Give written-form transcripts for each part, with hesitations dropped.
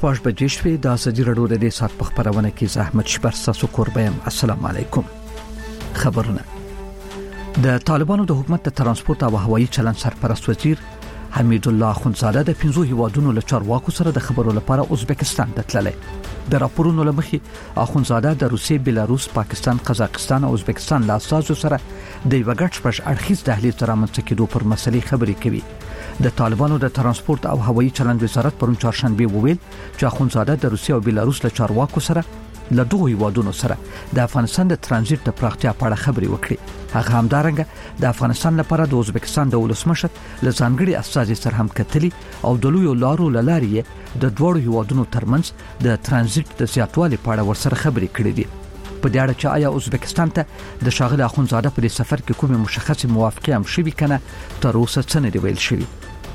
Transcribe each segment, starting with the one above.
شپږ بجې شوې د ازادي راډیو د سات په خبرونه کې زحمت شپر تاسو قربان السلام علیکم. خبرونه د طالبانو د حکومت د ترانسپورت او هوایي چلند سرپرست وزیر حمید الله اخوندزاده د 15 هیوادونو له چارواکو سره د خبرو لپاره ازبکستان ته تللی. د راپورونو لمخې اخوندزاده د روسیې، بلاروس، پاکستان، قزاقستان او ازبکستان له اساسو سره د یو غټ شپږ اړخیز دهلیز ترامنځ کېدو پر مسلې خبرې کوي. د طالبانو د ترانسپورت او هوایي چلند وزارت پرون چهارشنبه وویل چې اخوندزاده د روسیې او بلاروس له چارواکو سره له دوه هیوادونو سره د افغانستان د ترانزیت د پراختیا په اړه خبرې وکړي. هغه همدارنګه د افغانستان لپاره د ازبکستان د ولسمشر له ځانګړي استازي سره هم کتلي او د لوی لارو لاري د دوه هیوادونو ترمنځ د ترانزیت د زیاتوالي په اړه ورسره خبرې کړې دي. په دې اړه چې آیا ازبکستان ته د شاغله اخوندزاده په سفر کې کومه مشخصه موافقه هم شوي کنه تر اوسه څه نه دی ویل شوی.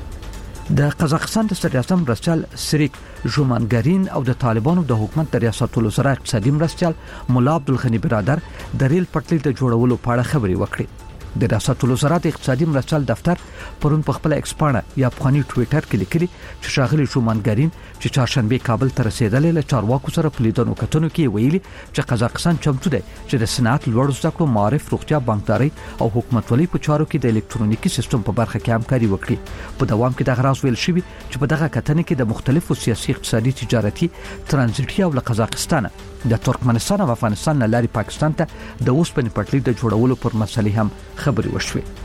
د قزاقستان د صدراعظم مرستیال سریک ژومانګارین او د طالبانو د حکومت د ریاست الوزرا اقتصادي مرستیال مولا عبدالغنی برادر د ریل پټلۍ د جوړولو په اړه خبرې وکړې. د ریاست الوزرا د اقتصادي مرستیال دفتر پرون په خپل ایکسپانه یا افغاني ټوئیټر کې لیکلي چې شاغلي ژومانګارین چې چهارشنبه کابل ته رسیدلې له چارواکو سره په لیدنو کتنو کې ویلي چې قزاقستان چمتو دی چې د صنعت، لوړ زده کړو، معارف، روغتیا، بانکداري او حکومتولۍ په چارو کې د الکترونیکي سیستم په برخه کې همکاري وکړي. په دوام کې د غراس ویل شوی چې په دغه کتنې کې د مختلفو سیاسي، اقتصادي، تجارتي، ترانزیتي او له قزاقستان د ترکمنستان او افغانستان له لارې پاکستان ته د اوسپنې پټلۍ د جوړولو پر مسلې هم خبرې وشوې.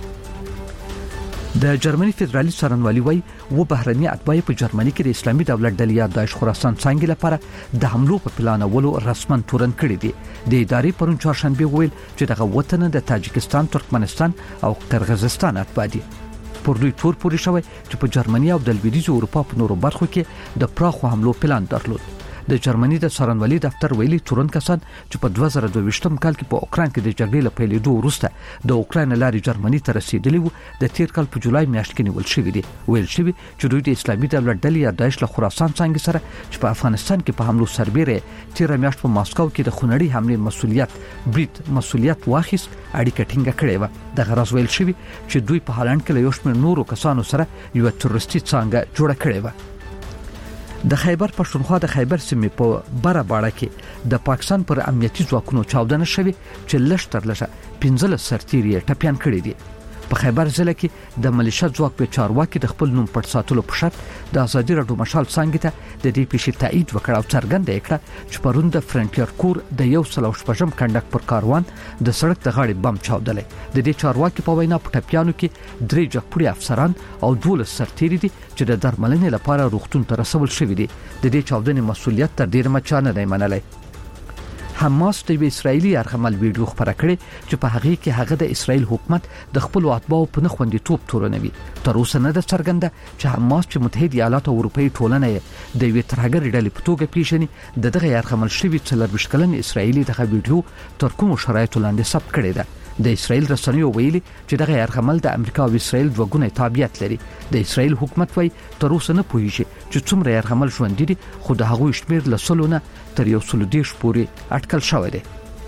د جرمني فدرالي څارنوالي وایي و بهرني اتباع په جرمني کې د اسلامي دولت ډلې یا داعش خراسان څنګه لپاره د حملو په پلانولو رسمن تورن کړی دي. د ادارې پرون چهارشنبه ویل چې دغه وطن د تاجکستان، ترکمنستان او قرغیزستان اتباع دي. پر دوی تور پورې شوی چې په جرمني او د لویدیځ اروپا په نورو برخو کې د پراخو حملو پلان درلود. د جرمني د څارنوالي دفتر ویلي تورن کسان چې په 2022م کال کې په اوکران کې د جګړې له پیلېدو وروسته د اوکران لارې جرمني ته رسیدلی وو د تیر کال په جولای میاشت کې نیول شوی دي. ویل شوی چې دوی د اسلامي دولت ډلې یا داعش له خراسان څنګه سره چې په افغانستان کې په حملو سربېره تیر میاشت په ماسکو کې د خونړۍ حملې مسؤلیت واخیست اړیکه ټینګه کړې و. د غراس ویل شوی چې دوی په هالند کې له یو شمېر نورو کسانو سره یو تروریستي څنګه جوړه کړې و. د خیبر پښتونخوا د خیبر سیمې په بره باړه کې د پاکستان پر امنیتي ځواکونو چاودنه شوې چې لږ تر لږه 15 سرتیري ټپيان کړي دي. په خیبر ضلع کې د ملیشیا ځواک په چارواکي د خپل نوم پټ ساتلو په شرط د ازادي راډیو مشال څنګه ته د دې پیښې تایید وکړ او څرګنده کړه چې پرون د فرنټیر کور د 116م کنډک پر کاروان د سړک د غاړې بم چاودلې. د دې چارواکي په وینا په ټپيانو کې 3 جګپړي افسران او 12 سرتیري دي چې د درملنې لپاره روغتون ته رسول شوی دي. د دې چاودنې مسؤلیت تر ډیره مچا نه دی منلی. حماس د اسرایلی ارغمل ویډیو خبره کړې چې په هغه کې هغه د اسرایل حکومت د خپل اتباعو په نخوندي توپ تورنوي. تر اوسه نه د څرګنده چې حماس چې متحده ایالات او اروپאי ټولنه د یو ترهګر ډلې په توګه پیژني د دغه ارغمل شوی 40 کلن اسرایلی دغه ویډیو تر کوم شرایطو لاندې ثبت کړی ده. د اسرایل رسنیو ویلي چې دغه ارغمل د امریکا او اسرایل دوګونه تابعیت لري. د اسرایل حکومت وايي تر اوسه نه پوهیږي چې څومره ارغمل ژوند دي، خو د هغوی شمیر له سلونه تر 110 پورې اټکل شوی دی.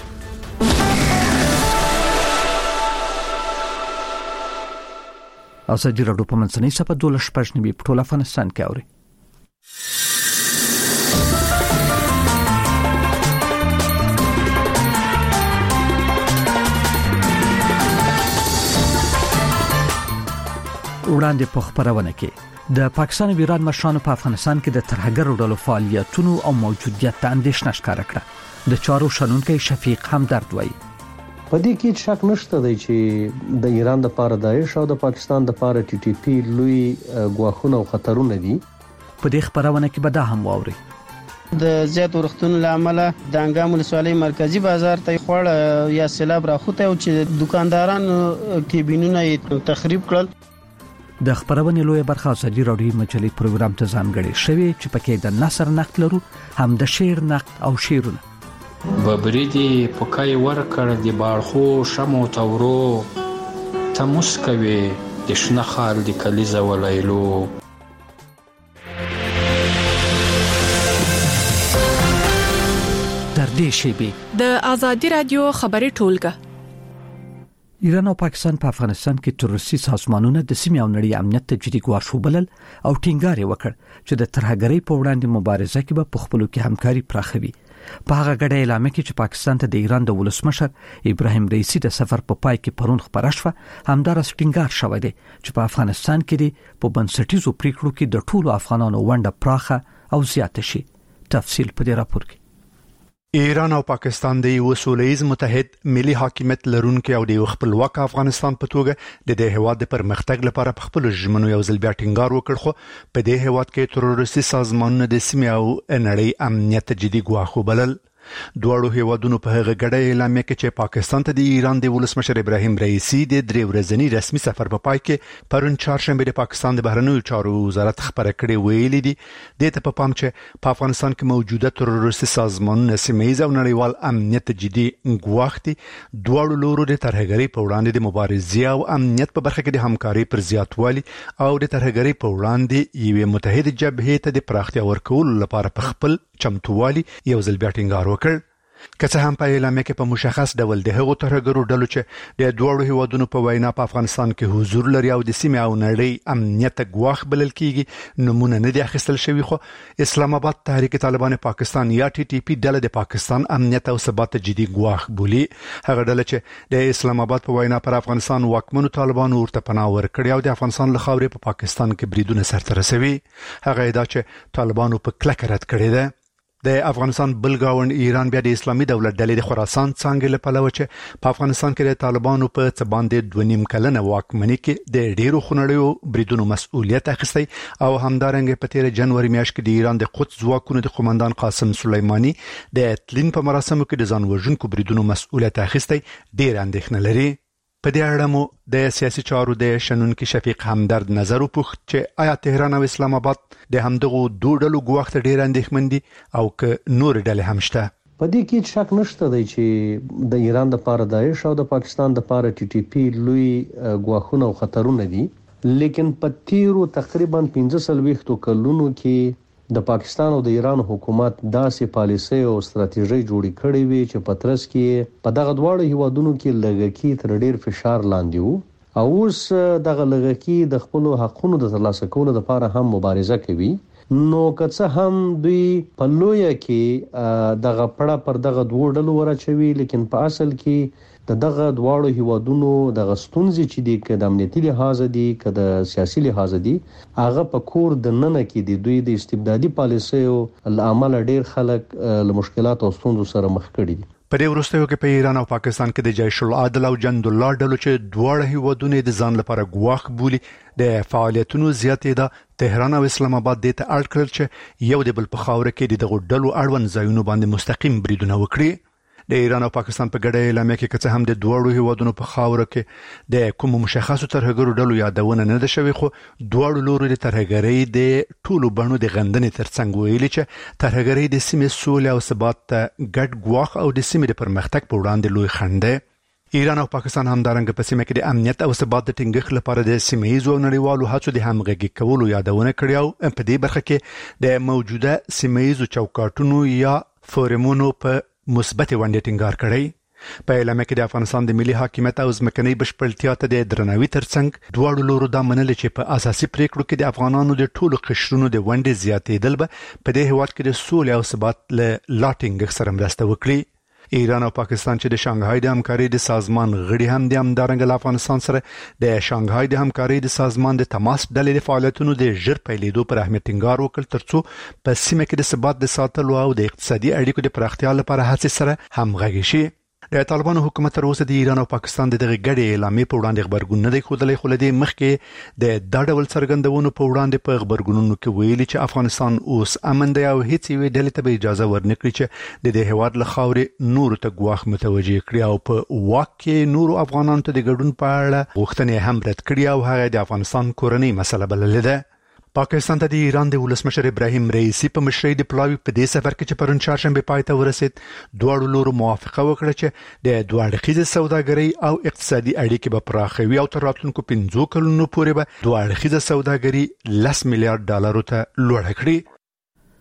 ازادي راډیو په منځنۍ صفحه 12 په ټول افغانستان کې اوري. وړاندې په خبرونه کې د پاکستان او ایران مشرانو په افغانستان کې د ترهګرو ډلو فعالیتونو او موجودیت ته اندېښنه ښکاره کړه. د چارو شنونکي شفیق همدرد وایي په دې کې شک نشته دی چې د ایران د لپاره داعش او د پاکستان د لپاره ټي ټي پی لوی ګواښونه او خطرونه دي. په دې خبرونه کې به دا هم واوري د زیات ورختونو لامل د انګام ولسوالۍ مرکزی بازار ته خوړ یا سیلاب راخوته او چې دکاندارانو کېبینونه تخریب کړل. د خبرونه لوی برخه ازادي راډیو مجلې پروګرام ته ځانګړې شوی چې پکې د نثر نقد لرو، هم د شعر نقد او شعرونه. ببریدي پکای ورکړ دی بارخو شمو تورو تمسکوي د شنه خال د کلیزه ولایلو. در دې شیبې د ازادي راډیو خبري ټولګه ایران او پاکستان په افغانستان کې تروریستي سازمانونو د سیمې او نړۍ امنیت ته جدي ګواښ وبلل او ټینګار وکړ چې د ترهګرۍ په وړاندې مبارزه کې به په خپلو کې همکاري پراخوي. په هغه غړي اعلان کې چې پاکستان ته د ایران د ولسمشر ابراهیم رئیسی د سفر په پای کې پرون خبره شوه، همدارس ټینګار شوی دی چې په افغانستان کې په بنسټیزو پریکړو کې د ټولو افغانانو ونډه پراخه او زیاته شي. تفصیل په دې راپور کې. ایران او پاکستان د یو سولهییز متحد ملي حاکمیت لرونکي او د یو خپلواک افغانستان په توګه د دې هیواد د پرمختګ لپاره په خپل ژمنو یو ځل بیا ټینګار وکړ، خو په دې هیواد کې تروریستي سازمانونه د سیمې او نړۍ امنیت جدي ګواښ وبلل. دواړو هیوادونو په هغه غړي اعلان کې چې پاکستان ته د ایران د ولسمشر ابراهیم رئیسی د 3 ورځنی رسمي سفر په پای کې پرون چهارشنبه د پاکستان د بهرنیو چارو وزارت خبره کړې ویلي دي د ته په پام چې په افغانستان کې موجوده تروریستي سازمانونه سیمه‌یز او نړیوال امنیت جدي ګواښ دي. دواړو لورو د ترهګرۍ په وړاندې د مبارزې او امنیت په برخه کې د همکاري پر زیاتوالي او د ترهګرۍ په وړاندې یو متحد جبهه ته د پراختیا ورکولو لپاره په خپل چمتووالي یو ځل بیا ټینګار وکړ. که څه هم په اعلان کې په مشخص ډول د هغو ترهګرو ډلو چې د دوړو هیوادونو په وینا په افغانستان کې حضور لري او د سیمې او نړۍ امنیت ګواښ بلل کیږي نمونه نه دي اخیستل شوی، خو اسلام آباد تحریک طالبان پاکستان یا ټي ټي پی ډله د پاکستان امنیت او ثبات جدي ګواښ بولي. هغه ډله چې د اسلام آباد په وینا پر افغانستان واکمنو طالبانو ورته پناه ورکړي او د افغانستان له خاورې په پاکستان کې بریدونه سرته رسوي، هغه ادعا چې طالبانو په کلکه رد کړې ده. د افغانستان بلګاوند ایران بیا د اسلامي دولت ډلې د خراسان څنګه له پلوه چې په افغانستان کې د طالبانو په څ باندې 2.5 کلنه واکمنۍ کې د ډیرو خنړیو بریدونو مسؤلیت اخیستی او همدارنګه په 13 جنوري میاشت کې د ایران د قدس ځواکونو د قومندان قاسم سلیمانی د تلین په مراسمو کې د ځان وژونکو بریدونو مسؤلیت اخیستی ډیر اندېښنه لري. په دې اړه مو د سیاسي چارو د شنونکو شفیق همدرد نظر وپوښت چې آیا تهران او اسلام آباد د همدغو دوه ډلو ګواښ ته ډیر اندېښمن دي او که نور ډلې هم شته؟ په دې کې شک نشته دی چې د ایران د پاره داعش او د پاکستان د پاره ټي ټي پی لوی ګواښونه او خطرونه دي، لیکن په تیرو تقریبا 15 کلونو کې د پاکستان او د ایران حکومت داسې پالیسي او ستراتیژي جوړې کړې وي چې په ترڅ کې په دغه دواړو هیوادونو کې لږکی تر ډیر فشار لاندې وو او اوس دغه لږکی د خپل حقونو د ترلاسه کولو لپاره هم مبارزه کوي. نو که څه هم دوی په لویه کې دغه پړه پر دغه دوه ډلو ورچوي، لیکن په اصل کې دغه دواړو هیوادونو د غستونځي چې د امنیتي لحاظ دي که د سیاسي لحاظ دي هغه په کور د نن کې د دوی د استبدادي پالیسیو لامل ډیر خلک له مشکلات او ستونزو سره مخ کړي دي. په دې وروستیو کې په ایران او پاکستان کې د جیش العدل او جند الله ډلو چې دواړه هیوادونه د ځان لپاره ګواښ بولي د فعالیتونو زیاتې ده. تهران او اسلام آباد د ته اړ کړل چې یو د بل په خاوره کې د ډلو اړوند ځایونو باندې مستقیم بریدونه وکړي. د ایران او پاکستان په ګډه اعلان کې که څه هم د دوړو هیوادونو په خاوره کې د کوم مشخصو ترهګرو ډلو یادونه نه ده شوې، خو دوړو لوري د ترهګرۍ د ټولو بڼو د غندنې ترڅنګ ویلي چې ترهګرۍ د سیمې سولې او ثبات ته ګډ ګواښ او د سیمې د پرمختګ په وړاندې لوی خنډ دی. ایران او پاکستان همدارنګه په سیمه کې د امنیت او ثبات د ټینګښت لپاره د سیمه‌ییزو او نړیوالو هڅو د همغږي کولو یادونه کړې او په دې برخه کې د موجوده سیمه‌ییزو چوکاټونو یا فورمونو په مثبت ونډه ټینګار کړی. په اعلان کې د افغانستان د ملي حاکمیت او ځمکنۍ بشپړتیا ته د درناوي ترڅنګ دواړو لورو دا منل چې په اساسي پریکړو کې د افغانانو د ټولو قشرونو د ونډې زیاتېدل به په دې هیواد کې د سولې او ثبات له لاټینګ سره مرسته وکړي. ایران او پاکستان چې د شانګهای د همکارۍ د سازمان غړي هم د همدارنګه له افغانستان سره د شانګهای د همکارۍ د سازمان د تماس ډلې د فعالیتونو د ژر پیلېدو پر اهمیت ټینګار وکړ ترڅو په سیمه کې د ثبات د ساتلو او د اقتصادي اړیکو د پراختیا لپاره هڅې سره همغږي شي. د طالبانو حکومت تر اوسه د ایران او پاکستان د دغه ګډې اعلامیې په وړاندې خبرګون نه دی ښودلی، خو له دې مخکې د دا ډول څرګندونو په وړاندې په خبرګونونو کې ویلي چې افغانستان اوس امن دی او هیڅ یوې ډلې ته به اجازه ورنکړي چې د دې هیواد له خاورې نورو ته ګواښ متوجه کړي او په واک کې نورو افغانانو ته د ګډون په اړه غوښتنې هم رد کړي او هغه د افغانستان کورنۍ مسله بللې ده. پاکستان ته د ایران د ولسمشر ابراهیم رئیسی په مشرۍ د پلاوي په دې سفر کې چې پرون چهارشنبه پای ته ورسید، دواړو لورو موافقه وکړه چې د دوه اړخیزه سوداګرۍ او اقتصادي اړیکې به پراخوي او تر راتلونکو 15 کلونو پورې به دوه اړخیزه سوداګري $10 میلیارډ ته لوړه کړي.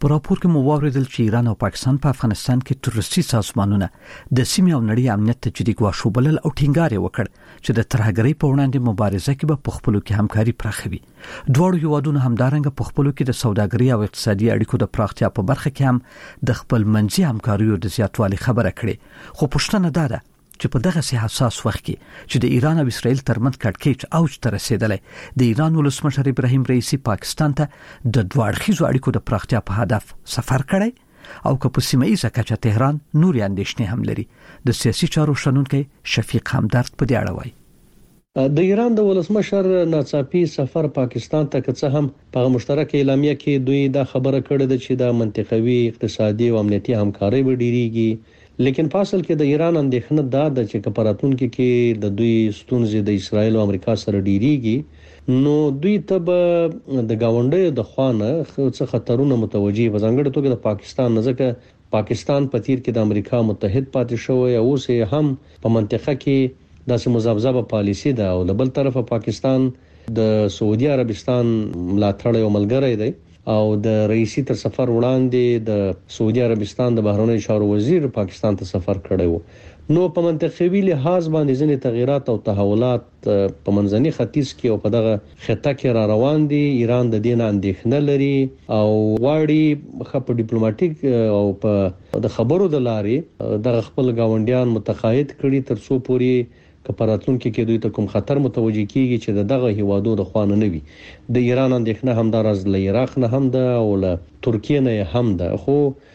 په راپور کې مو واوریدل چې ایران او پاکستان په افغانستان کې تروریستي سازمانونه د سیمې او نړۍ امنیت ته جدي ګواښ وبلل او ټینګار یې وکړ چې د ترهګرۍ په وړاندې مبارزه کې به په خپلو کې همکاري پراخوي. دواړو هیوادونو همدارنګه په خپلو کې د سوداګرۍ او اقتصادي اړیکو د پراختیا په برخه کې هم د خپل منځي همکاریو د زیاتوالي خبره کړې. خو پوښتنه دا ده چې په دغه حساس وخت کې چې د ایران او اسرائیل ترمنځ کړکېچ اوج ته رسیدلی، د ایران ولسمشر ابراهیم رئیسی پاکستان ته د دوړخیزو اړیکو د پراختیا په هدف سفر کړی او که په سیمه ییزه کچه تهران نور اندېښنې هم لري. د سیاسي چارو شنونکی شفیق همدرد په دې اړه وایي د ایران د ولسمشر ناڅاپي سفر پاکستان ته که څه هم په مشترک اعلامیه کې دوی دا خبره کړې ده چې د منطقوي اقتصادي او امنیتي همکاري به ډیریږي، لیکن په اصل کې د ایران اندېښنه دا ده چې کپاراتونکو کې د دوی ستونزې د اسرائیل او امریکا سره ډیریږي، نو دوی ته به د گاونډیو د خوانه څه خطرونه متوجي په ځانګړي توګه د پاکستان ځکه پاکستان په تیر کې د امریکا متحد پاتې شوی او اوس هم په منطقه کې داسې مذبذبه پالیسی ده او له بل طرفه پاکستان د سعودي عربستان ملاتړ او ملګری دی او د رئیسی تر سفر وړاندې د سعودي عربستان د بهرنیو چارو وزیر پاکستان ته سفر کړی و. نو په منطقوي لحاظ باندې ځینې تغیرات او تحولات په منځني ختیځ کې او په دغه خطه کې را روان دي. ایران د دې نه اندېښنه لري او غواړي په ډیپلوماټیک او په د خبرو د لارې د خپل گاونډیان متقاعد کړي تر څو پوري کپاراتونکو کې دوی ته کوم خطر متوجي کیږي چې دغه هیوادو د خوانه نه وي. د ایران اندېښنه هم د راز له عراق نه هم ده او له ترکیه نه هم ده، خو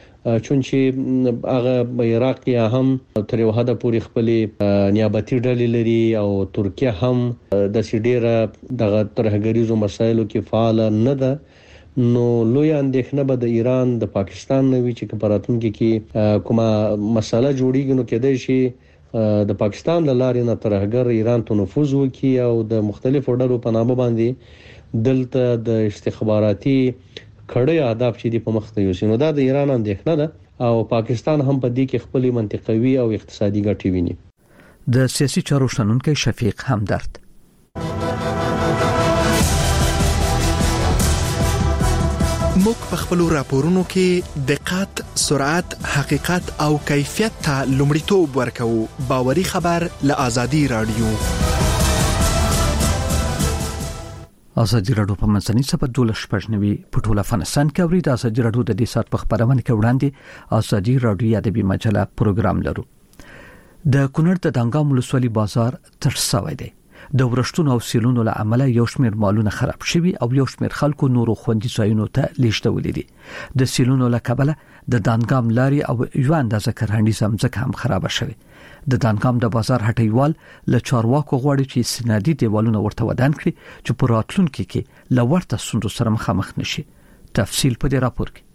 چونچې هغه عراق کې هم تر یو حد پورې خپل نیابتي ډلې لري او ترکیه هم د سیډیره دغه ترهګریزو مسایلو کې فعال نه ده، نو لوی اندېښنه به د ایران د پاکستان نه وی چې کپاراتونکو کې کومه مسله جوړیږي نو کېدای شي د پاکستان له لارې نه ترهګر ایران ته نفوذ وکړي او د مختلفو ډلو په نامه باندې دلته د استخباراتي کړي اهداف چې دی په مخ ته یوسي. نو دا د ایران اندېښنه ده او پاکستان هم په دې کې خپل منطقوي او اقتصادي ګټې ویني. د سیاسي چارو شنونکی شفیق همدرد. موږ په خپل راپورونو کې دقت، سرعت، حقیقت او کیفیت ته لومړیتوب ورکوو. باوري خبر له آزادي رادیو. آزادي رادیو په منځني سبا 12 په ټول افغانستان کې اوري. د آزادي رادیو د دې سات په خبرونه کې وړاندې آزادي رادیو ادبي مجله پروګرام لرو. د کونړ د دانګام ولسوالي بازار تر سوي دی. د ورشتونو او سیلونو له امله یو شمېر مالونه خراب شوي او یو شمېر خلکو نورو خوندي ځایونو ته لیږدولې دي. د سیلونو له کبله د دانګام لاري او یو اندازه کرهڼیز ځمکه هم خراب شوه. د دانګام د بازار هټیوال له چارواکو غواړي چې سنادي دیوالونه ورته ودان کړي چې په راتلونکي کې له ورته ستونزو سره مخامخ نشي. تفصیل په دې راپور کې.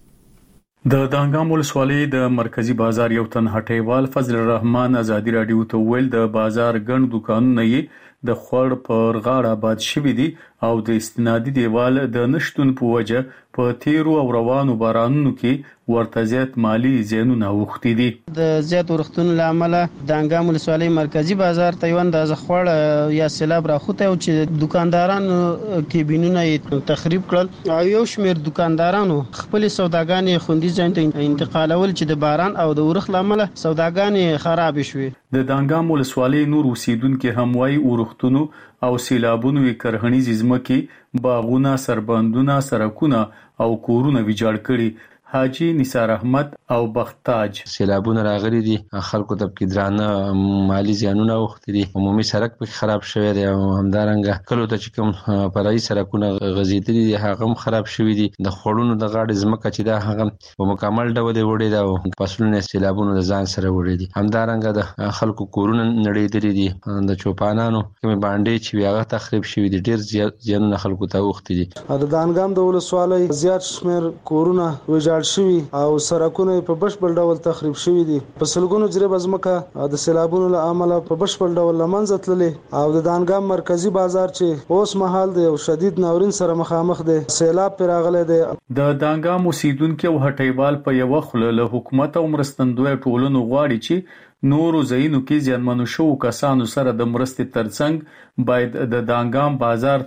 د دانګام ولسوالۍ د مرکزی بازار یو تن هټیوال فضل الرحمن آزادي رادیو ته ویل د بازار ګڼ دکانونه یې د خور پر غاړه آباد شوي دي او د استنادي دیوال د نشټون په وجه په تیرو او روانو بارانونو کې ورته زیات مالی زیانونه اوښتي دي. د زیات ورښتونو له امله دانګام ولسوالۍ مرکزی بازار ته یو اندازه خوړ یا سیلاب راخوته او چې دکاندارانو کېبینونه یې تخریب کړل او یو شمېر دکاندارانو خپل سوداګانې خوندي ځای ته انتقالول چې د باران او د ورښت له امله سوداګانې خراب شوې. د دانګام ولسوالۍ نور اوسیدونکو هم وايي ورښتونو او سیلابونو کرهڼیز ځمکې، باغونه، سربندونه، سړکونه او کورونه ویجاړ کړي. حاجی نثار احمد او بختاج سیلابونه راغلي دي، خلکو ته کې درانه مالی زیانونه اوښتي دي، عمومي سړک په خراب شوی دی او همدارنګه کلو ته چې کوم فرعي سړکونه غزیدلي دي هغه هم خراب شوی دي. د خړونو د غاړې ځمکه چې دا هغه په مکمل ډول وړي دا او فصلونه سیلابونو د ځان سره وړي دي. همدارنګه د خلکو کورونه نړېدلي دي، د چوپانانو کوم باندې چې هغه تخریب شوی دي، ډیر زیانونه خلکو ته اوښتي دي. د دانګام د ولسوالۍ زیات شمېر کورونه ویجاړ شوي او سړکونه په بشپړ ډول تخریب شوي دي. په سلګونو جریب ځمکه د سیلابونو له امله په بشپړ ډول له منځه تللې او د دانګام مرکزی بازار چې اوس مهال د یو شدید ناورین سره مخامخ دی، سیلاب پر راغلی دی. د دانګام اوسیدونکو او هټیوال په یو خله له حکومت او مرستندوی ټولنو غواړي چې نورو ځایونو کې ځانمنو شو کسانو سره د مرستې ترڅنګ باید د دانګام بازار ته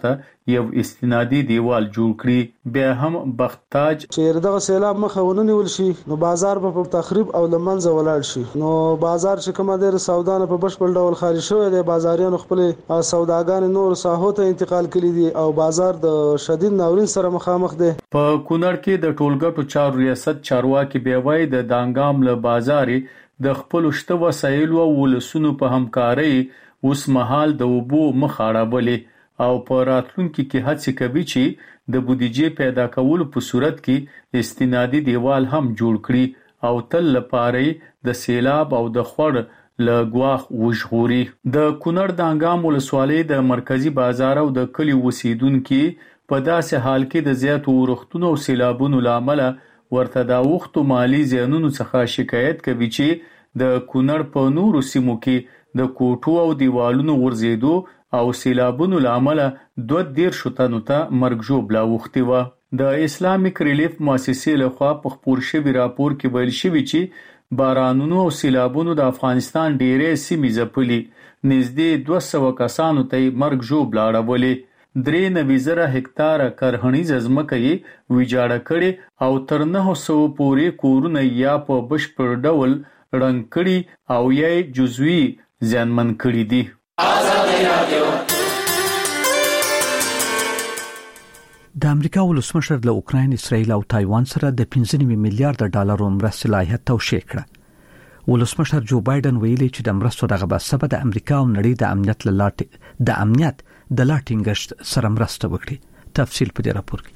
یو استنادي دیوال جوړ کړي. بیا هم بختاج چې دغه سیلاب مخه ونیول شي نو بازار په تخریب او لمنځه ولاړ شي. نو بازار چې کومه ډېر سودانه په بشپړ ډول خارج شوی دی، بازاریانو خپل سوداګان نور ساحو ته انتقال کړي دي او بازار د شدید ناورین سره مخامخ دی. په کونړ کې د ټولګټو چارو ریاست چارواکي بیوای د دانګام له بازاري د خپل شته وسایل او ولسونو په همکارۍ اوس مهال د وبو مخاړه او په راتلونکي کې هڅه کوي چې د بودیجې پیدا کولو په صورت کې استنادي دیوال هم جوړ کړي او تل لپاره د سیلاب او د خوړ له ګواخ وژغوري. د کونړ دانګام ولسوالۍ د مرکزی بازار او د کلی اوسیدونکو په داسې حال کې د زیاتو ورښتونو او سیلابونو لامل ورته د وختو مالی زیانونو څخه شکایت کوي چې د کونړ په نورو سیمو کې د کوټو او دیوالونو ورزيدو او سیلابونو لامل 2 تنو ته مرګ ژوبلا وختي و. د اسلامیک ریلیف مؤسسې لخوا په خبر شوی راپور کې ویل شوی چې بارانونو او سیلابونو د افغانستان ډېرې سیمې ځپلي، نږدې 200 کسانو ته مرګ ژوبلا اړولې. 93,000 هکتار کرهنیز ځمکه یې ویجاړه کړې او تر 900 پورې کورونه یا په بشپړ ډول رنګ کړي او یا جزوی زیانمن کړي دي. د امریکا ولسمشر له اوکراین، اسرائیل او تایوان سره د 15 میلیارډ ډالرو مرستې لایحه توشیح کړه. ولسمشر جو بایدن ویلي چې د مرستو دغه بسبه د امریکا او نړۍ د امنیت د لا ټینګښت سره مرسته وکړي. تفصیل په دې راپور کې.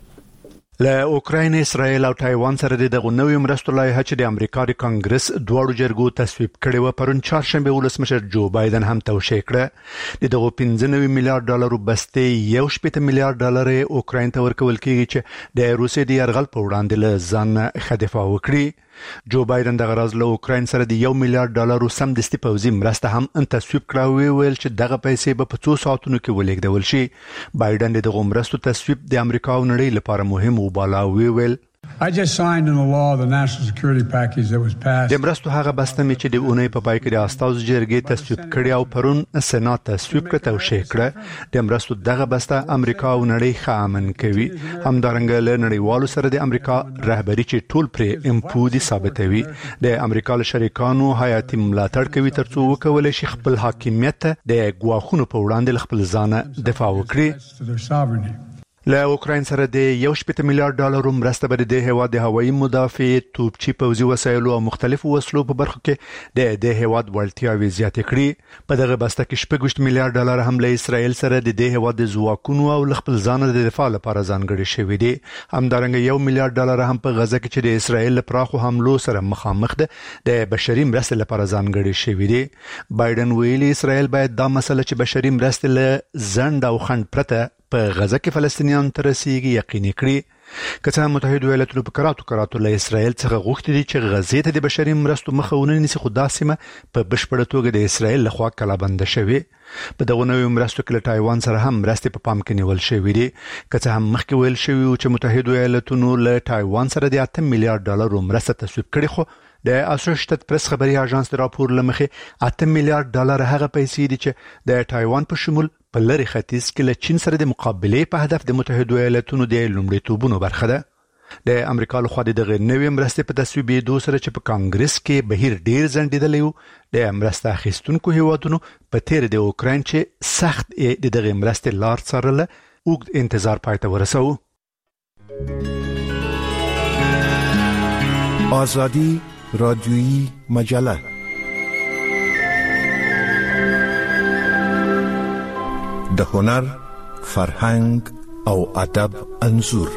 له اوکراین، اسرائیل او تایوان سره د غونوي مرستو لایحه چې د امریکا د کانګرس دواړو جرګو تصویب کړي و پرون چهارشنبه ولسمشر جو بایدن هم توشیح کړه. دغه 15 میلیارډ ډالرو بستې 1.8 میلیارډ ډالر اوکراین ته ورکول کیږي چې د روسیې د یرغل په وړاندې له ځان خدفا وکړي. جو بایدن د غرض له اوکراین سره د 1 میلیارډ ډالرو سمدستي پوځي مرسته هم تصویب کړه، ویل چې دغه پیسې به په 2 ساعتونو کې ولېږدول شي. بایدن د مرستو تصویب د امریکا او نړۍ لپاره مهم وباله، ویل I just signed into law the national security package that was passed. د مرستو هغه بسته مې چې د اونۍ په پای کې د استاذ جرګې تصویب کړي او پرون سېنات تصویب کړ او شې کړه. د مرستو دغه بسته امریکا او نړۍ خامن کوي. همدارنګه له نړیوالو سره د امریکا رهبری چې ټول پر امپودي ثابتوي. د امریکا له شریکانو حیاتي ملاتړ کوي ترڅو وکولای شي خپل حاکمیت د ګواښونو په وړاندې خپل ځان دفاع وکړي. له اوکراین سره د 1.8 میلیارډ ډالرو مرسته به د هیواد د هوایي مدافع، توپچي پوځي وسایل او مختلفو وسلو په برخه کې د هیواد وړتیاوې زیاتې کړي. په دغه بسته کې 6 میلیارډ ډالر هم له اسرائیل سره د هیواد د ځواکونو او خپل ځان د دفاع لپاره ځانګړي شوی دي. همدارنګه 1 میلیارډ ډالر هم په غزه کې چې د اسرائیل پراخو حملو سره مخامخ ده د بشري مرستې لپاره ځانګړي شوی دي. بایدن ویلي اسرائیل باید دا مسله چې بشري مرستې له ځند او خند پرته په غزه کې فلسطینیان ته رسیږي یقیني کړي. که متحده ایالاتو په کراتو له اسرائیل څخه غوښتي دي چې غزې ته د بشري مرستو مخه ونیسي، خو دا سیمه په بشپړه توګه د اسرائیل لخوا کلابند شوې. په دغه نوې مرستو کې له تایوان سره هم مرستې په پام کې نیول شوې دي. که هم مخکې ویل شوی چې متحده ایالاتو له تایوان سره د 8 میلیارډ ډالرو مرسته تصویب کړي، خو د اسوسییټډ پریس خبري اژانس د راپور لمخې 8 میلیارډ ډالر هغه پیسې دي چې د تایوان په شمول په لری ختیځ کې له چین سره د مقابلې په هدف د متحده ایالاتو د لومړیتوبونو برخه ده. د امریکا لخوا د نوې مرستې په تصویبېدو سره چې په کانګرس کې بهیر ډیر ځنډېدلی و، د مرسته اخیستونکو هیوادونو په تیر د اوکراین چې سخت د دغه مرستې لار څارله اوږد انتظار پای ته ورسوه. آزادی رادیویی مجله د هنر، فرهنګ او ادب انځور.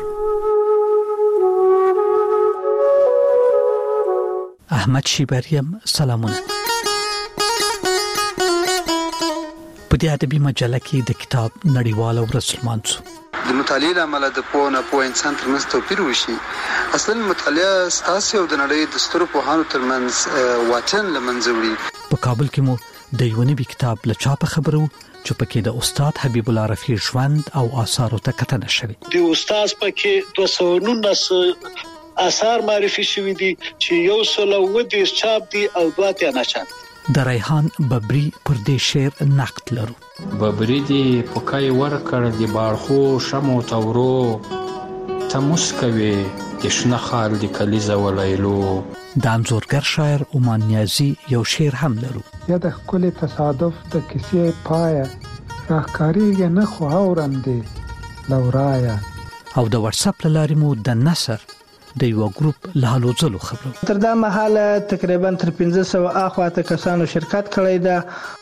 احمد شیبریم سلامونه. په دې ادبي مجله کې د کتاب نړیواله ورځ لمانځو. د مطالعې عمل د پوهه انسان ترمنځ توپیر وشي. اصلا مطالعه ستاسو او د نړۍ د سترو پوهانو ترمنځ واټن لمنځه وړي. په کابل کې مو د یو نوي کتاب له چاپه خبرو چې پکې د استاد حبیب الله رفیع ژوند او آثارو ته کتنه شوی. د استاد پکې 219 آثار معرفي شوی دي چې 110 چاپ دي او 2 نشر. د ریحان ببري پر دې شعر نقد لرو. ببري دی پکای ورکړ دی باړخو شمو تورو ته مسکوي د شنه خال د کلیزه ولیلو. د انځورګر شاعر عمان نیازي یو شعر هم لرو. یا د خپل تصادف د کیسې پای راکاریږي نه خو اورندې لورایا. او د واتس اپ لارې مو د نصر د یو ګروپ له حالو ځلو خبرو. تر دا مهاله تقریبا تر 1500 اخواته کسانو شرکت کړی ده.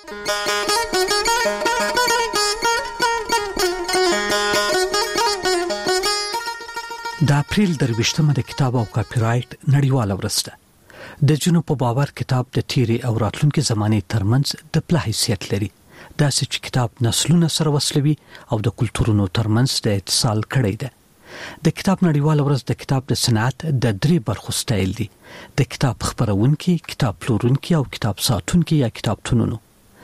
د اپریل 23مه د کتاب او کاپی رائټ نړیواله ورځ ده. د جنو په باور کتاب د تیری او راتلونکي زمانه ترمنځ د پله حیثیت لري. دا چې کتاب نسلونه سره وصلوي او د کلتورونو ترمنځ د اتصال کړی ده. د کتاب نړیواله ورځ د کتاب د صنعت د 3 برخو ستایل دي: د کتاب خپرونکي، کتاب پلورونکي او کتاب ساتونکي یا کتابتونونو.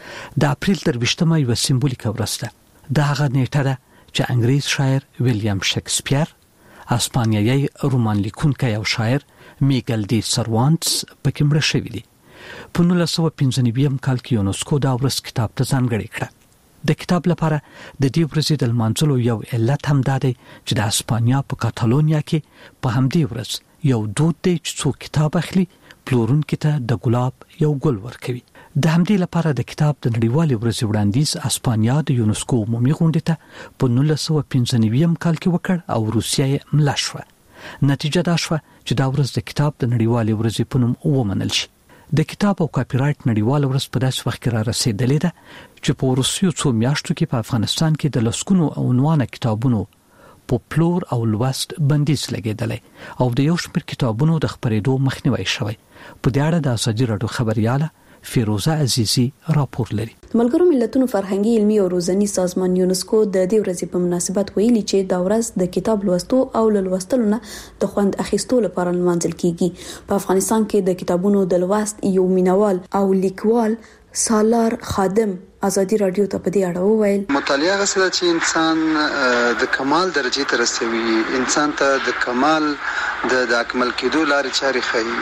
د اپریل 23مه یو سمبولیک ورځ ده. دا هغه نیټه ده چې انګریز شاعر ویلیام شکسپیر، اسپانیایی رومان لیکونکی او شاعر میګل ډي سروانټس پکې مړ شوی دی. په 1995 کال کې یونسکو دا ورځ کتاب ته ځانګړې کړه. د کتاب لپاره د دې ورځې د لمانځلو یو علت هم دا دی چې د اسپانیا په کاتالونیا کې په همدې ورځ یو دود دی چې څوک کتاب اخلي پلورونکي ته د ګلاب یو ګل ورکوي. د همدې لپاره د کتاب د نړیوالې ورځې وړاندیز اسپانیا د یونسکو عمومي غونډې ته په 1995 کال کې وکړ او روسیه یې ملا شوه. نتیجه دا شوه چې دا ورځ د کتاب د نړیوالې ورځې په نوم ومنل شي. د کتاب او کاپی رائټ نړیواله ورځ په داسې وخت کې را رسیدلې ده چې په وروستیو څو میاشتو کې په افغانستان کې د لسګونو عنوانه کتابونو په پلور او لوست بندیز لګیدلی او د یو شمېر کتابونو د خپرېدو مخنیوی شوی. په دې اړه د ازادي راډیو خبریاله فیروزه عزیزی راپور لري. ملګرو ملتونو فرهنګي علمي او روزنی سازمان یونسکو د دې ورځې په مناسبت ویلي چې دا ورځ د کتاب لوستو او لوستلو نه د خوند اخیستو لپاره لمانځل کیږي. په افغانستان کې د کتابونو د لوست یو مینوال او لیکوال سالار خادم ازادي رادیو ته په دې اړه وویل: مطالعه غوښتل چې انسان د کمال درجه ته رسوي، انسان ته د کمال د اکمل کېدو لارې چارې ښيي.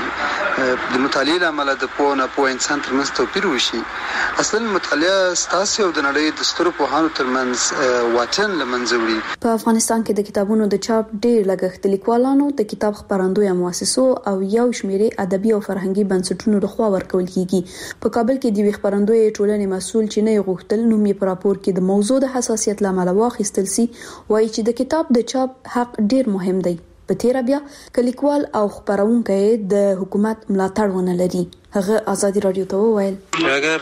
د مطالعې لامل د پوه انسان ترمنځ توپیر وشي. اصلا مطالعه ستاسو او د نړۍ د سترو پوهانو ترمنځ واټن له منځه وړي. په افغانستان کې د کتابونو د چاپ ډېر لګښت لیکوالانو، د کتاب خپرندوی مؤسسو او یو شمېر ادبي او فرهنګي بنسټونو لخوا ورکول کیږي. په کابل کې د خپرندوی ټولنې مسؤل چې نه غوښتل نوم یې په راپور کې د موضوع د حساسیت لامل واخیستل سي، وایي چې د کتاب د چاپ حق ډېر مهم دی. په تیر بیا کلیکوال او خبرونکي د حکومت ملاتړ ونه لري. هغه ازادي رادیو ته وویل: اگر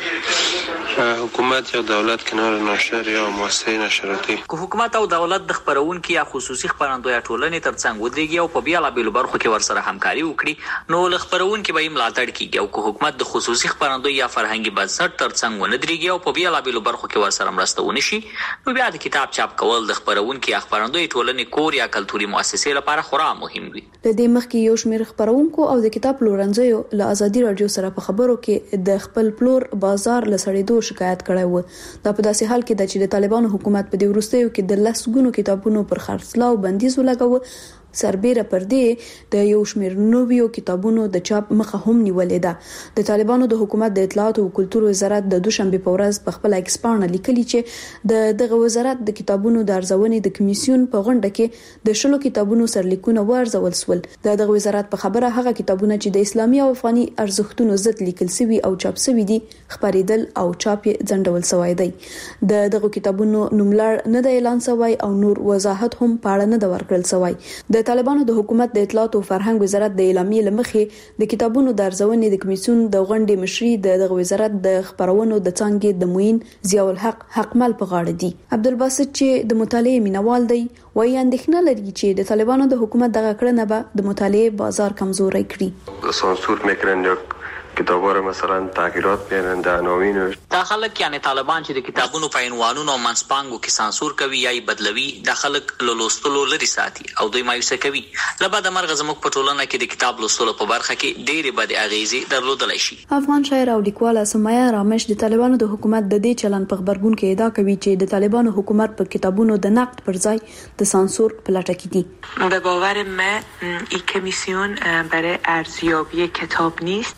حکومت یا دولت کنار نشر یا مؤسسه نشراتی که حکومت او دولت د خبرونکي یا خصوصي خبرندوی ټولنې ترڅنګ ودرېږي او په بیلابېلو برخو کې ورسره همکاري وکړي، نو له خبرونکي به یې ملاتړ کیږي. او که حکومت د خصوصي خبرندوی یا فرهنګي بنسټ ترڅنګ ونه درېږي او په بیلابېلو برخو کې ورسره مرسته ونه شي، نو بیا د کتاب چاپ کول د خبرونکي یا خبرندوی ټولنې کور یا کلتوري مؤسسې لپاره خورا مهم وي. د دې مخکې یو شمېر خبرونکو او د کتاب پلورنځیو له ازادي رادیو سره په خبرو کې د خپل پلور بازار لسړېدو شکایت کړی و. دا په داسې حال کې د چې د طالبانو حکومت په دې وروستیو کې د لسګونو کتابونو پر خرڅلاو بندیز ولګاوه. سربېره پر دې د یو شمېر نویو کتابونو د چاپ مخه هم نیولې ده. د طالبانو د حکومت د اطلاعات او کلتور وزارت د دوشنبه په ورځ په خپل ایکسپانه لیکلي چې دغه وزارت د کتابونو د ارزونې د کمیسیون په غونډه کې د 10 کتابونو سرلیکونه ورزول سول. دغه وزارت په خبره هغه کتابونه چې د اسلامي او افغاني ارزښتونو ضد لیکل شوی او چاپ شوی دي خبرېدل او چاپ ځنډول شوی دی. دغه کتابونو نوملړ نه د اعلان شوی او نور وضاحت هم پاړه نه د ورکړل شوی. د طالبانو د حکومت د اطلاعات او فرهنګ وزارت د اعلامیې لمخې د کتابونو د ارزونې د کمیسیون د غونډې مشري د وزارت د خبرونو د څانګې د موین ضیاء الحق حقمل په غاړه دي. عبدالباسط چې د مطالعې مینوال دی وایي اندېښنه لري چې د طالبانو د حکومت دغه کړنه به د مطالعې بازار کمزوري کړي. سانسور میکنن یا کتابا رو مثلا تغییرات بیارن در عناوینش. دا خلک یعنی طالبان چې د کتابونو په عنوانونو او منځپانګو کې سانسور کوي یا بدلوي، دا خلک لوستلو لري ساتي او دوی مایوسه کوي. لبا د مرغ زموږ په ټولنه کې د کتاب لوستلو په برخه کې ډېرې بد اغیزې درلودلی شي. افغان شاعر او لیکواله سمیه رامش د طالبانو د حکومت د دې چلن په خبرګون کې ادعا کوي چې د طالبانو حکومت په کتابونو د نقد پر ځای د سانسور په لټه کې دي. به باور من این کمیسیون برای ارزیابی کتاب نیست. زما په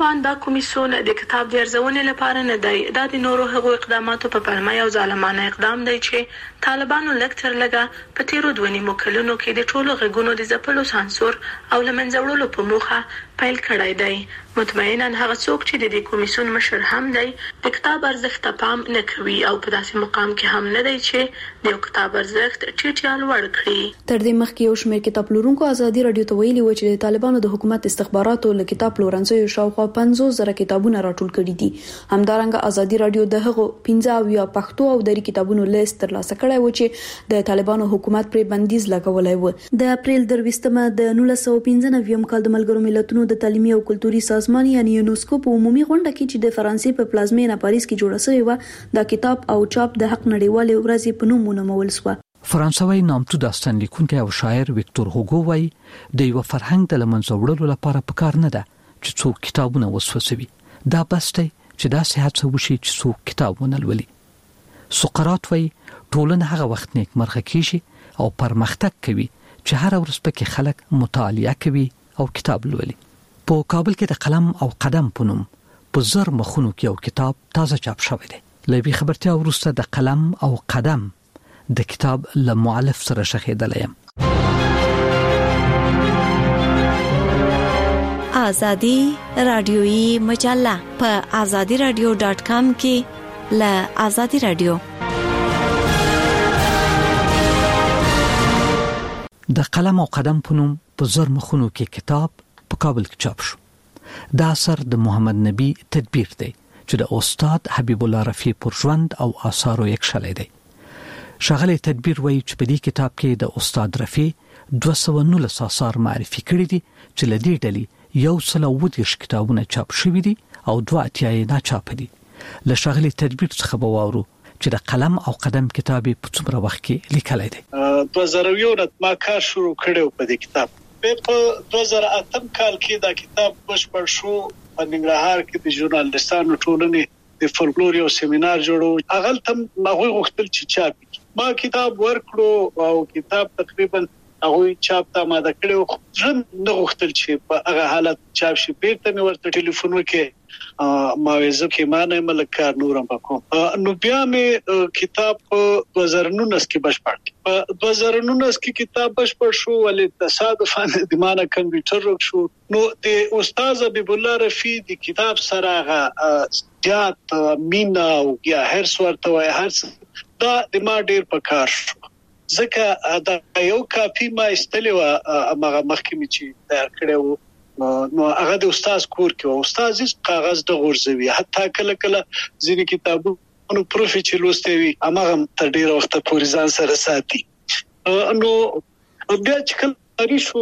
طالبان دا کمیسیون د کتاب د ارزونې لپاره نه دی، دا د نورو هغو اقداماتو په پلمه یو ظالمانه اقدام دی چې طالبانو لکتر لګه په تیرو 2 کلونو کې د ټولو غږونو د ځپلو سانسور او لمنځه وړلو په موخه پیل کړی دی. مطمئنا هغه څوک چې د دې کمیسیون مشر هم دی د کتاب ارزښت ته پام نه کوي او په داسې مقام کې هم نه دی چې د یو کتاب ارزښت ټیټ یا لوړ کړي. تر دې مخکې یو شمېر کتاب پلورونکو ازادي رادیو ته ویلي و چې د طالبانو د حکومت استخباراتو له کتاب پلورنځیو شاوخوا 50,000 کتابونه راټول کړي دي. همدارنګه ازادي رادیو د هغو 15 یا پښتو او دری کتابونو لیست ترلاسه کړی و چې د طالبانو حکومت پر بندیز لګولای و. د اپریل 23مه د 1995 کال د ملګرو ملتونو د تعلیمي او کلتوري سازمان یعنی یونسکو په عمومي غونډه کې چې د فرانسې په پلازمینه پاریس کې جوړه شوې و د کتاب او چاپ د حق نړیوالې ورځې په نوم ونومول شو. فرانسوي نامتو داستان لیکونکی او شاعر ویکتور هوګو وايي د یو فرهنګ د لمنځه وړلو لپاره پکار نه ده چې څوک کتابونه وسوسوي، دا بس دی چې دا هڅه وشي چې څوک کتاب ونلولي. سقراط وايي ټولنه هغه وخت نیکمرغه کیږي او پرمختګ کوي چې هر ورځ پکې خلک مطالعه کوي او کتاب لولي. په کابل کې د قلم او قدم په نوم په زر مخونو کې یو کتاب تازه چاپ شوی دی. لوی خبرتیا وروسته د قلم او قدم د کتاب له مؤلف سره شخیدل یم. آزادی رادیویی مجله په azadiradio.com کې له آزادی رادیو. د قلم او قدم په نوم په زر مخونو کې کتاب په کابل کې چاپ شو. دا اثر د محمد نبی تدبیر دی چې د استاد حبیب الله رفیع پر ژوند او آثارو یک شلې دی. شغله تدبیر وایي چې په دې کتاب کې د استاد رفیع 219 آثار معرفي کړي دي چې لدې ډلې 120 کتابونه چاپ شوي دي او 2 نه چاپ دي. له شغله تدبیر څخه به واورو چې د قلم او قدم کتاب په څومره وخت کې لیکلای دی. 2001 ما کار شروع کړو په دې کتاب. په 2008 کال کې دا کتاب بشپړ شو. په ننګرهار کې د ژورنالیستانو ټولنې د فولکلور یو سیمینار جوړو. هغه تم هغه غوښتل چې چاپ ما کتاب ورکړو او کتاب تقریبا هغه چاپ ته ماده کړو. ځن نه غوښتل چې په هغه حالت چاپ شي. بیرته مې ورته ټلیفون وکړ ما ویزه کې ما نه ملکار نورم پکوم. نو بیا مې کتاب 2019 کې بشپړ کړ. په 2019 کې کتاب بشپړ شو ولې تصادفاً د مانه کمپیوټر روک شو. نو د استاد حبیب الله رفیع د کتاب سره زیات مینا او یا هر څورته وای هر دا د ما ډیر پکار شو. ځکه دا یو کاپی ما استلو هغه مخکې چې تیار کړو. نو هغه د استاد کور کې استاد هیڅ کاغذ د غورځوي. حتی کله کله ځینې کتابونه پروفیچ لوستوي هغه تر ډیر وخت پورې ځان سره ساتي. نو بیا چې کله شو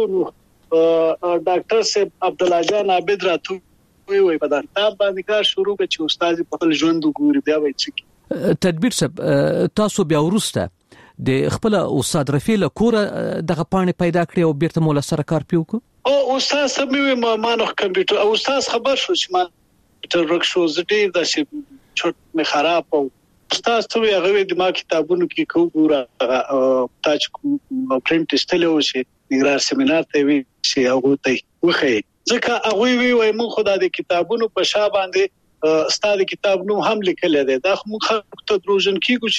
ډاکټر صاحب عبد الله جان عابد راتو وی په دا کتاب باندې کار شروع کړ چې استاد په خپل ژوند وګوري. بیا وایي چې تدبیر صاحب تاسو بیا ورسته د خپل استاد رفیع له کور دغه پاڼې پیدا کړې او بیرته مولا سره کار پیوکو. او استاد سموي ما نو کمپیوټر او استاد خبر شو چې ما کمپیوټر ورک شو زټي د شي چوت می خراب او استاد ته هغه د ما کتابونو کې کومه تاج پرنٹ استلو شي نګرار سیمینار ته وی شي هغه ته وخی. ځکه هغه وی وای مون خدای د کتابونو په شا باندې استاد کتاب نو هم لیکل دی. دا مون خلک ته دروژن کیږي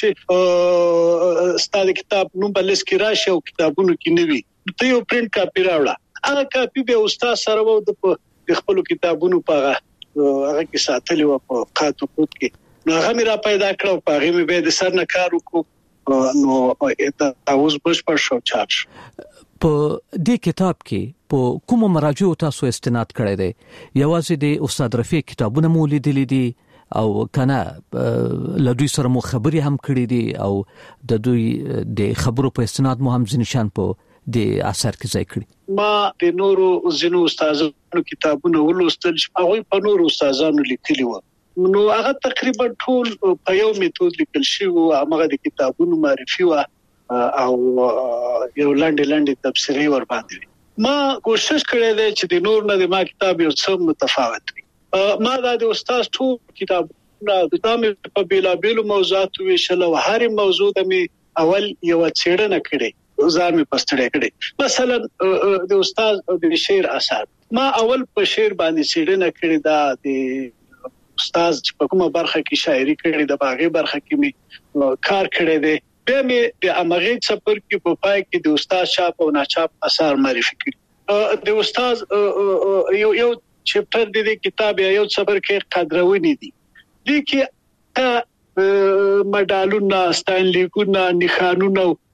چې استاد کتاب نو بلس کې راشه او کتابونو کې نوي ته یو پرنٹ کاپی راوړه. هغه کاپی به استاد سره وو د خپل کتابونو په هغه کې ساتلی و په خاطو کوت کې. نو هغه مې را پیدا کړو په هغه مې به د سر نه کار وکړو. نو دا اوس بشپړ شو چاپ شو. په دې کتاب کې په کوم مراجعو تاسو استناد کړی دی؟ یوازې د استاد رفیع کتابونه مو لیدلي دي او کنه له دوی سره مو خبرې هم کړې دي او د دوی د خبرو په استناد مو هم ځنشان په د اثر کې ځای کړی؟ ما د نورو زینو استادانو کتابونه ولوستل چې هغه په نورو استادانو لیکلي و. نو هغه تقریبا ټول په یو میتود لیکل شوی و. هغه د کتابونو معرفي و او یو لاندې تفسیري ور باندې. ما کوشش کړی دی چې د نور نه د ما کتاب یو څه متفاوت وي. ما د استاد ټول کتابونه د تاسو په بیلابیلو موضوعاتو ویشل او هر موضوع د می اول یو څېړنه کړې ځان می پستړې کړې. مثلا د استاد د شعر اثر ما اول په شعر باندې سیډنه کړې دا د استاد په کومه برخه کې شاعري کړې د باغې برخه کې می کار کړی دی. به می د امغه سفر کې په پای کې د استاد چاپ او ناچاپ اثر معرفي کړي. د استاد یو چپټر د کتاب یو سفر کې قدرونی دي د کې مډالونه ستانلیکونه نښانونه